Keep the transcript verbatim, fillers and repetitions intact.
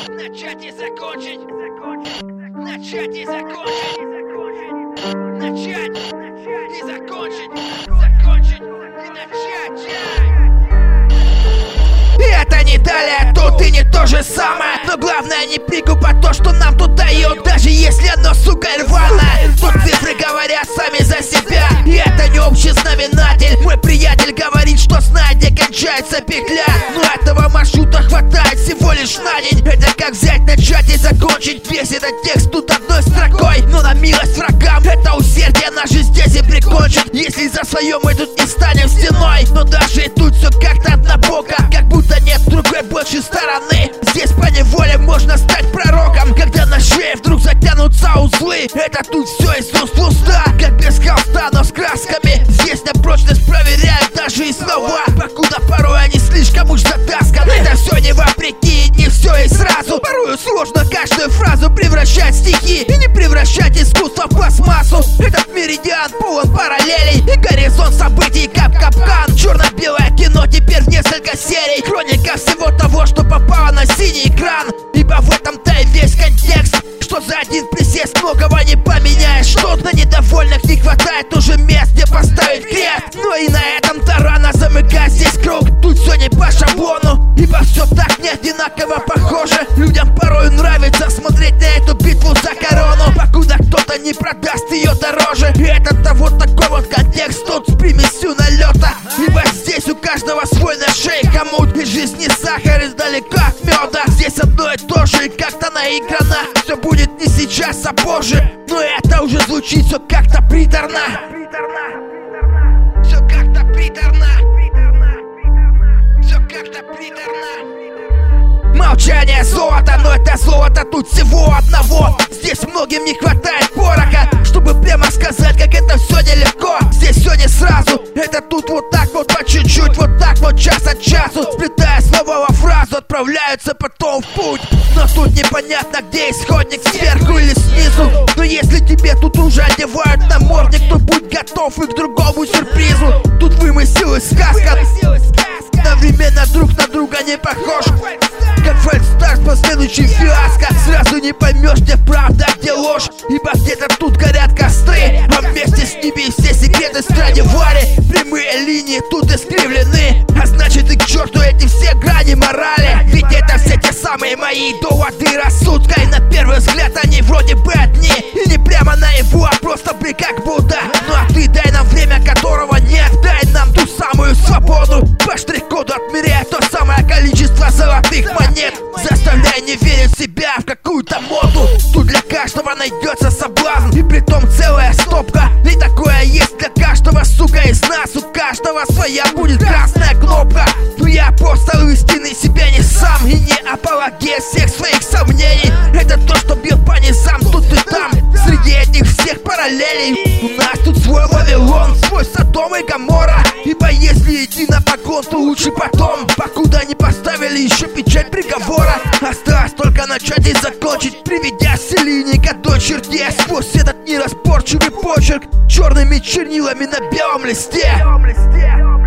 Начать и закончить. Начать и закончить. Начать и закончить. Закончить и начать. Это не далее, тут и не то же самое. Но главное не прикупать то, что нам тут дают, даже если оно, сука, рваное. Тут цифры говорят сами за себя, и это не общий знаменатель. Мой приятель говорит, что знает, где кончается петля. Но этого маршрута хватает всего лишь на день. Это как взять, начать и закончить весь этот текст тут одной строкой. Но на милость врагам это усердие нас же здесь и прикончит. Если за свое мы тут не станем стеной, но даже и тут все как-то однобоко, как будто нет другой больше стороны. Здесь поневоле можно стать пророком, когда на шее вдруг затянутся узлы. Это тут все из уст в уста, как без холста, но с красками. Здесь на прочность проверяют даже и слова, покуда порой они слишком уж затасканы. Это все не вопреки, не все и сразу. Порою сложно каждую фразу превращать в стихи и не превращать искусство в пластмассу. Этот меридиан полон параллелей и горизонт событий как капкан. Черно-белое кино теперь в несколько серий, хроника всего того, что попало на синий экран. Ибо в этом-то и весь контекст, что за один присест многого не поменяешь. Тут на недовольных не хватает уже мест, где поставить крест. Но и на этом-то рано замыкать здесь круг. Тут все не по шаблону, ибо все так не одинаково похоже. Людям порой нравится смотреть на эту битву за корону, покуда кто-то не продаст ее дороже. И это-то вот такой вот контекст тут с примесью налета. Ибо здесь у каждого свой на шее хомут, и жизнь не сахар издалека от меда. Здесь одно и то же, и как-то наиграно. Все будет не сейчас, а позже, но это уже звучит все как-то приторно. Все как-то приторно. Все как-то приторно. Молчание золото, но это золото тут всего одного. Здесь многим не хватает пороха, чтобы прямо сказать, как это все нелегко. Здесь все не сразу, это тут вот так вот по чуть-чуть, вот так вот час от часу, сплетая слово во фразу, отправляются потом в путь. Но тут непонятно, где исходник, сверху или снизу. Но если тебе тут уже одевают намордник, то будь готов и к другому сюрпризу. Тут вымысел и сказка, одновременно друг на друга не похож, как фальстарт последующий фиаско. Сразу не поймешь, где правда, где ложь, ибо где-то тут горят костры, а вместе с ними все секреты Страдивари. Прямые линии тут искривлены, а значит и к черту эти все грани морали. Ведь это все те самые мои доводы рассудка, и на первый взгляд они вроде бы одни, и не прямо наяву, а просто бы как Будда. Ну а ты дай нам время, которого нет, дай нам ту самую свободу. По штрих-коду отмеряя то самое количество золотых монет, заставляя не верить в себя, в какую-то моду. Тут для каждого найдется соблазн, и притом целая стопка. И такое есть для каждого, сука, из нас. У каждого своя будет красная кнопка. Но я апостол истины, себя не сам, и не апологет всех своих сомнений. Это то, что бил по низам тут и там, среди этих всех параллелей. У нас тут свой Вавилон, свой Содом и Гоморра. Ибо если идти на погон, то лучше потом, покуда не поставили еще печать приговора. Осталось только начать и закончить, приведя все линии к одной черте. Сквозь этот нераспорчивый почерк черными чернилами на белом листе.